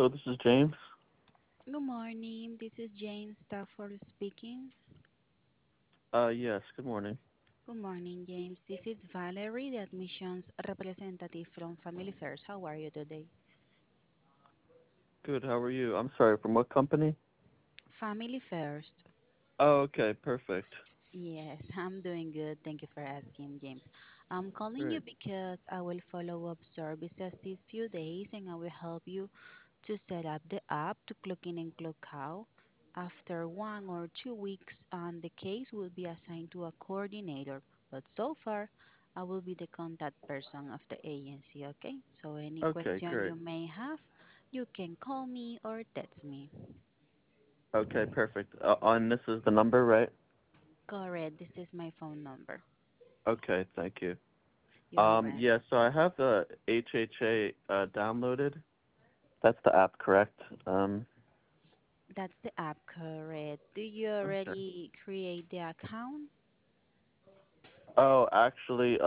Hello, this is James. Good morning. This is Jane Stafford speaking. Yes, good morning. Good morning, James. This is Valerie, the admissions representative from Family Affairs. How are you today? Good, how are you? I'm sorry, from what company? Family First. Oh, okay, perfect. Yes, I'm doing good. Thank you for asking, James. I'm calling you Great. because I will follow up services these few days and I will help you to set up the app to clock in and clock out. After 1 or 2 weeks, the case will be assigned to a coordinator. But so far, I will be the contact person of the agency, okay? So any Okay, question great. you may have, you can call me or text me. Okay, perfect. And this is the number, right? Correct, this is my phone number. Okay, thank you. You're Yeah, welcome. so I have the HHA downloaded. That's the app, correct? That's the app, correct. Do you Okay. already create the account? Oh, actually,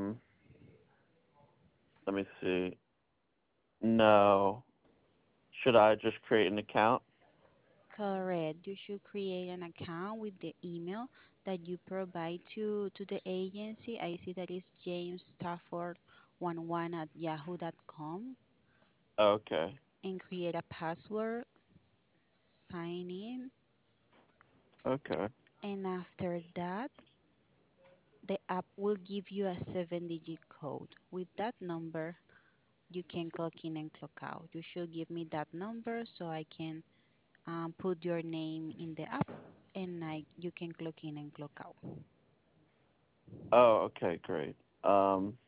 let me see. No. Should I just create an account? Correct. You should create an account with the email that you provide to the agency. I see that is James Stafford 11 at yahoo.com Okay. and create a password, sign in, Okay. and after that, the app will give you a 7-digit code. With that number, you can clock in and clock out. You should give me that number so I can put your name in the app and you can clock in and clock out. Oh, okay, great. Um,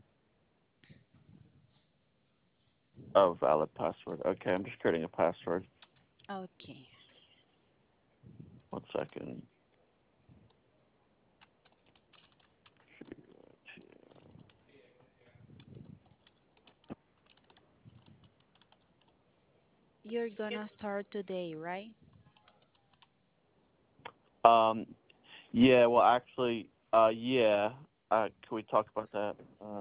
oh, valid password. Okay, I'm just creating a password. Okay. 1 second. You're gonna start today, right? Um, yeah, well, actually, yeah. Can we talk about that?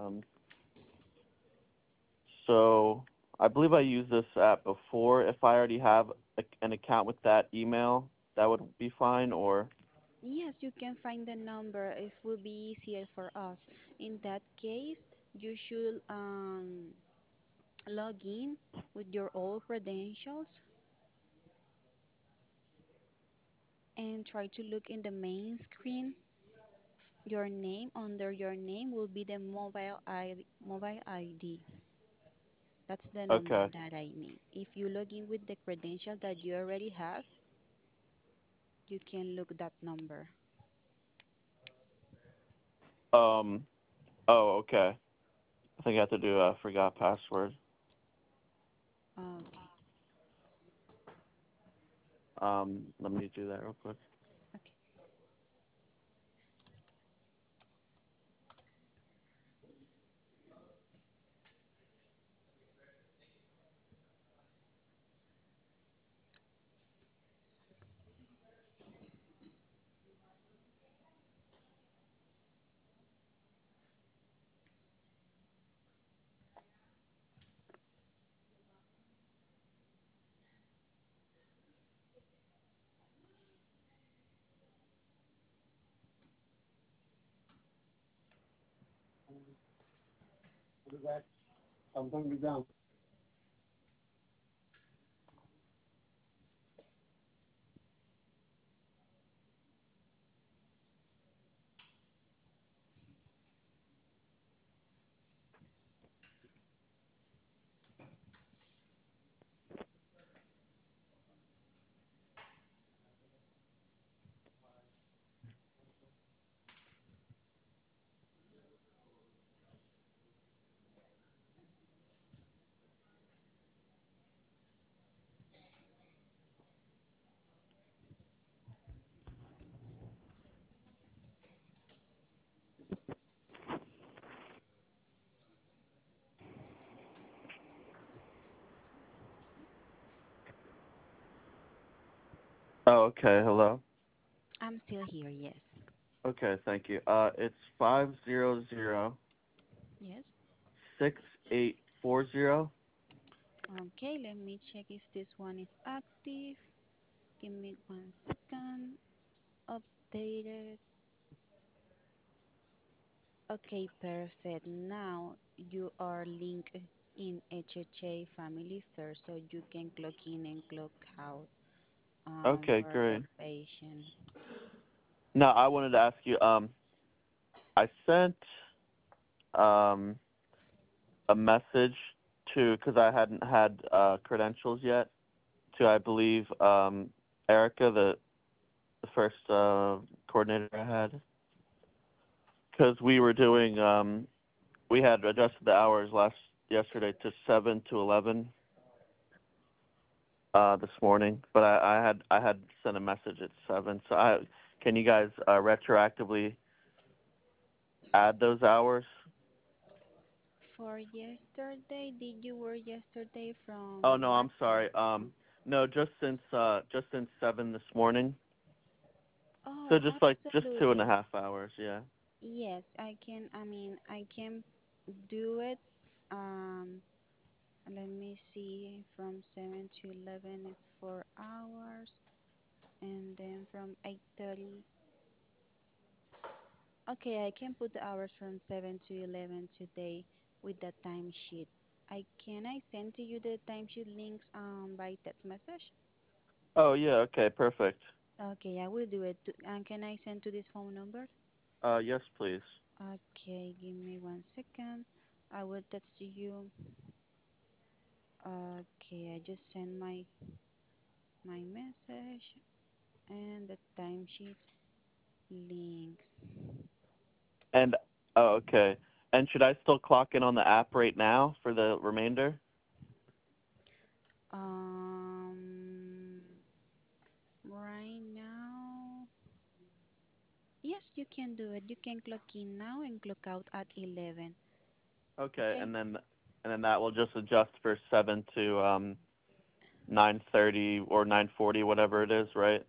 So I believe I used this app before. If I already have an account with that email, that would be fine, or Yes, you can find the number. It will be easier for us. In that case, you should log in with your old credentials and try to look in the main screen. Your name under your name will be the mobile ID. That's the number okay. that I need. If you log in with the credential that you already have, you can look that number. Um, oh, okay. I think I have to do a forgot password. Okay. Let me do that real quick. Okay. Oh, okay. Hello. I'm still here, yes. Okay, thank you. It's 500 Yes. 6840. Okay, let me check if this one is active. Give me 1 second. Updated. Okay, perfect. Now you are linked in HHA Family First, so you can clock in and clock out Okay, for the great. patient. Now I wanted to ask you. I sent um a message to because I hadn't had credentials yet to I believe Erica, the first coordinator I had, because we were doing we had adjusted the hours yesterday to 7 to 11 this morning, but I had sent a message at 7. So can you guys retroactively add those hours? For yesterday, did you work yesterday Oh from no, what I'm sorry. No, just since 7 this morning. So Oh, just two and a absolutely. half hours, yeah. Yes, I can. I can do it. Um, Let me see. From 7 to 11 is 4 hours, and then from 8:30. Okay, I can put the hours from 7 to 11 today with the timesheet. I send to you the timesheet links by text message? Oh yeah, okay, perfect. Okay, I will do it. And can I send to this phone number? Yes, please. Okay, give me 1 second. I will text you. Okay, I just send my message and the timesheet links. And okay. And should I still clock in on the app right now for the remainder? Um, right now, yes, you can do it. You can clock in now and clock out at 11. Okay, Okay, and then that will just adjust for 7 to 9:30 or 9:40, whatever it is, right?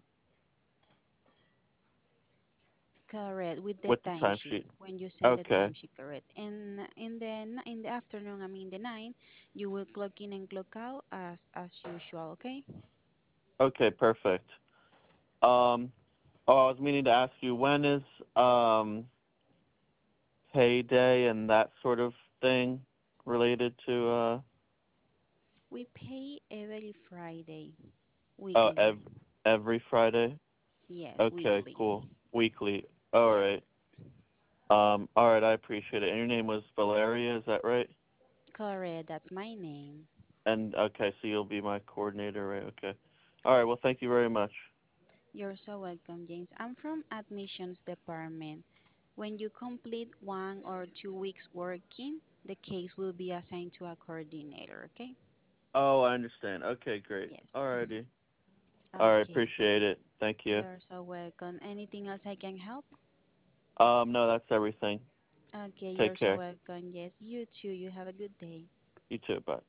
correct. With the With the timesheet timesheet. when you send the Okay. timesheet, correct. And in the afternoon, the 9, you will clock in and clock out as usual. Okay. Okay, perfect. Um, oh, I was meaning to ask you, when is um payday and that sort of thing related to We pay every Friday, uh weekly. ev- every Friday? Yes, Okay, weekly. cool. Weekly. All Yes, right. All right, I appreciate it. And your name was Valeria, is that right? correct. That's my name. And okay, so you'll be my coordinator, right? Okay. All right, well, thank you very much. You're so welcome, James. I'm from admissions department. When you complete 1 or 2 weeks working, the case will be assigned to a coordinator, okay? Oh, I understand. Okay, great. Yes. All righty. All right, Okay. appreciate it. Thank you. You're so welcome. Anything else I can help? No, that's everything. Okay, you're Take so care. welcome. Yes, you too. You have a good day. You too. Bye.